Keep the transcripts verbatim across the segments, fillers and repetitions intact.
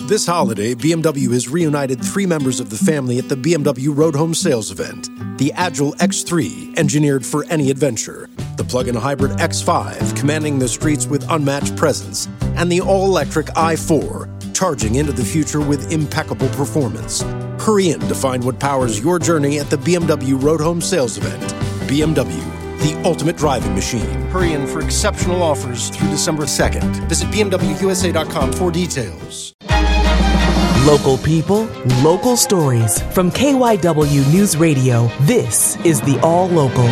This holiday, B M W has reunited three members of the family at the B M W Road Home Sales event. The Agile X three, engineered for any adventure. The plug-in hybrid X five, commanding the streets with unmatched presence. And the all-electric i four, charging into the future with impeccable performance. Hurry in to find what powers your journey at the B M W Road Home Sales event. B M W, the ultimate driving machine. Hurry in for exceptional offers through December second. Visit B M W U S A dot com for details. Local people, local stories. From K Y W News Radio, this is the All Local.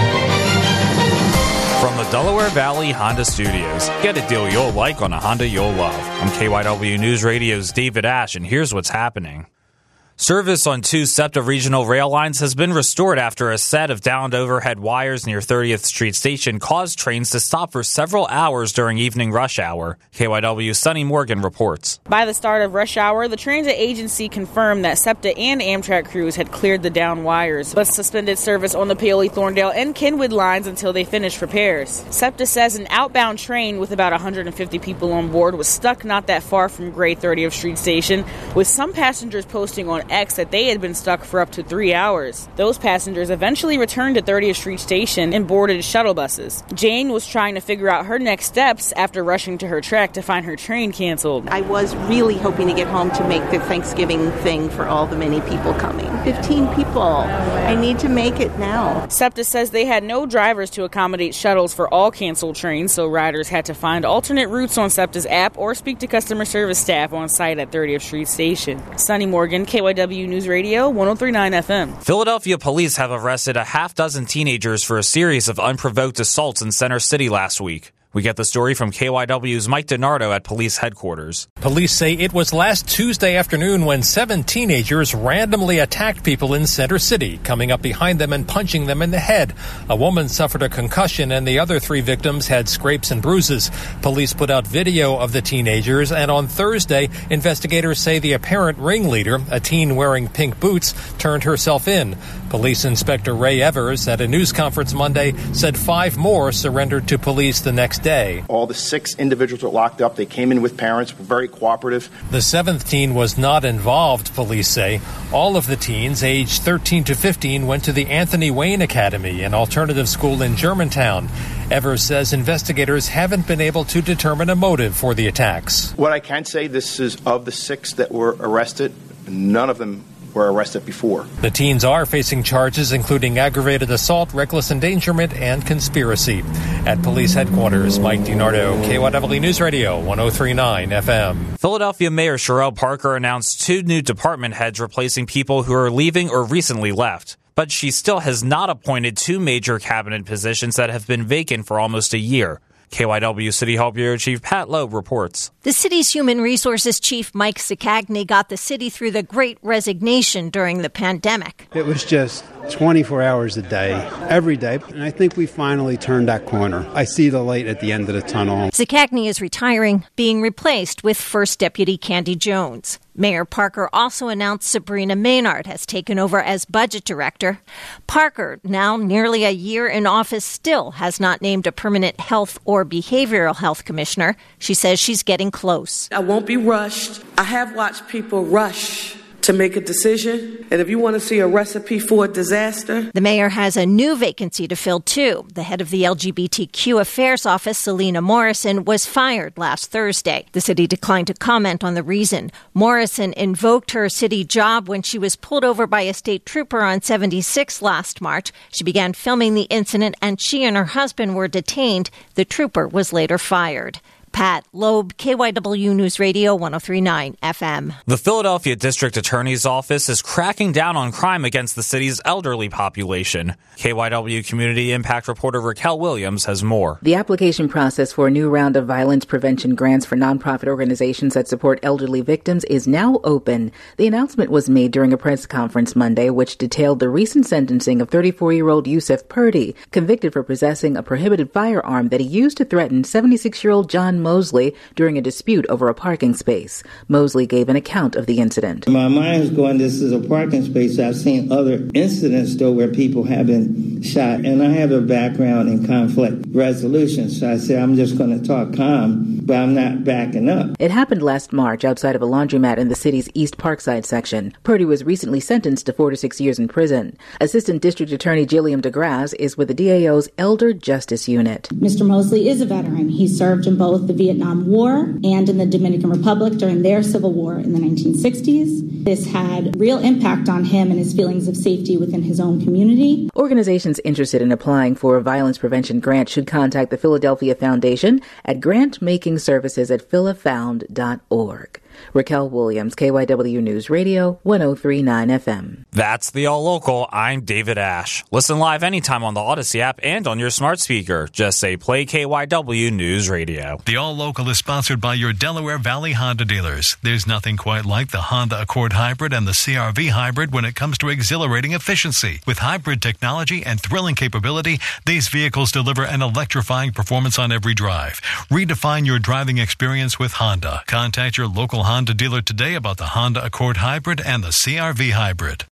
From the Delaware Valley Honda Studios, get a deal you'll like on a Honda you'll love. I'm K Y W News Radio's David Ash, and here's what's happening. Service on two SEPTA regional rail lines has been restored after a set of downed overhead wires near thirtieth Street Station caused trains to stop for several hours during evening rush hour. K Y W's Sunny Morgan reports. By the start of rush hour, the transit agency confirmed that SEPTA and Amtrak crews had cleared the downed wires, but suspended service on the Paoli, Thorndale, and Kenwood lines until they finished repairs. SEPTA says an outbound train with about one hundred fifty people on board was stuck not that far from Gray thirtieth Street Station, with some passengers posting on X that they had been stuck for up to three hours. Those passengers eventually returned to thirtieth Street Station and boarded shuttle buses. Jane was trying to figure out her next steps after rushing to her track to find her train canceled. I was really hoping to get home to make the Thanksgiving thing for all the many people coming. fifteen people. I need to make it now. SEPTA says they had no drivers to accommodate shuttles for all canceled trains, so riders had to find alternate routes on SEPTA's app or speak to customer service staff on site at thirtieth Street Station. Sunny Morgan, K Y W News Radio, one oh three point nine F M. Philadelphia police have arrested a half dozen teenagers for a series of unprovoked assaults in Center City last week. We get the story from K Y W's Mike DiNardo at police headquarters. Police say it was last Tuesday afternoon when seven teenagers randomly attacked people in Center City, coming up behind them and punching them in the head. A woman suffered a concussion and the other three victims had scrapes and bruises. Police put out video of the teenagers, and on Thursday, investigators say the apparent ringleader, a teen wearing pink boots, turned herself in. Police Inspector Ray Evers at a news conference Monday said five more surrendered to police the next day. All the six individuals were locked up. They came in with parents, were very cooperative. The seventh teen was not involved, police say. All of the teens, aged thirteen to fifteen, went to the Anthony Wayne Academy, an alternative school in Germantown. Evers says investigators haven't been able to determine a motive for the attacks. What I can say, this is of the six that were arrested, none of them were arrested before. The teens are facing charges including aggravated assault, reckless endangerment, and conspiracy. At police headquarters, Mike DiNardo, K Y W News Radio, one oh three point nine F M. Philadelphia Mayor Sherrell Parker announced two new department heads replacing people who are leaving or recently left. But she still has not appointed two major cabinet positions that have been vacant for almost a year. K Y W City Hall Bureau Chief Pat Loeb reports. The city's Human Resources Chief Mike Ciccagni got the city through the Great Resignation during the pandemic. It was just twenty-four hours a day, every day, and I think we finally turned that corner. I see the light at the end of the tunnel. Ciccagni is retiring, being replaced with First Deputy Candy Jones. Mayor Parker also announced Sabrina Maynard has taken over as budget director. Parker, now nearly a year in office, still has not named a permanent health or behavioral health commissioner. She says she's getting close. I won't be rushed. I have watched people rush to make a decision, and if you want to see a recipe for a disaster. The mayor has a new vacancy to fill, too. The head of the L G B T Q Affairs Office, Selena Morrison, was fired last Thursday. The city declined to comment on the reason. Morrison invoked her city job when she was pulled over by a state trooper on seventy-six last March. She began filming the incident, and she and her husband were detained. The trooper was later fired. Pat Loeb, K Y W News Radio, one oh three point nine F M. The Philadelphia District Attorney's Office is cracking down on crime against the city's elderly population. K Y W Community Impact reporter Raquel Williams has more. The application process for a new round of violence prevention grants for nonprofit organizations that support elderly victims is now open. The announcement was made during a press conference Monday, which detailed the recent sentencing of thirty-four-year-old Yusuf Purdy, convicted for possessing a prohibited firearm that he used to threaten seventy-six-year-old John Mosley during a dispute over a parking space. Mosley gave an account of the incident. My mind is going, this is a parking space. I've seen other incidents, though, where people have been shot, and I have a background in conflict resolution, so I said, I'm just going to talk calm but I'm not backing up. It happened last March outside of a laundromat in the city's East Parkside section. Purdy was recently sentenced to four to six years in prison. Assistant District Attorney Gilliam DeGrasse is with the D A O's Elder Justice Unit. Mister Mosley is a veteran. He served in both the Vietnam War and in the Dominican Republic during their civil war in the nineteen sixties. This had real impact on him and his feelings of safety within his own community. Organizations interested in applying for a violence prevention grant should contact the Philadelphia Foundation at grant making services at phila found dot org. Raquel Williams, K Y W News Radio, one oh three point nine F M. That's the All Local. I'm David Ash. Listen live anytime on the Odyssey app and on your smart speaker. Just say play K Y W News Radio. The All Local is sponsored by your Delaware Valley Honda dealers. There's nothing quite like the Honda Accord Hybrid and the C R V Hybrid when it comes to exhilarating efficiency. With hybrid technology and thrilling capability, these vehicles deliver an electrifying performance on every drive. Redefine your driving experience with Honda. Contact your local Honda dealer today about the Honda Accord Hybrid and the C R V Hybrid.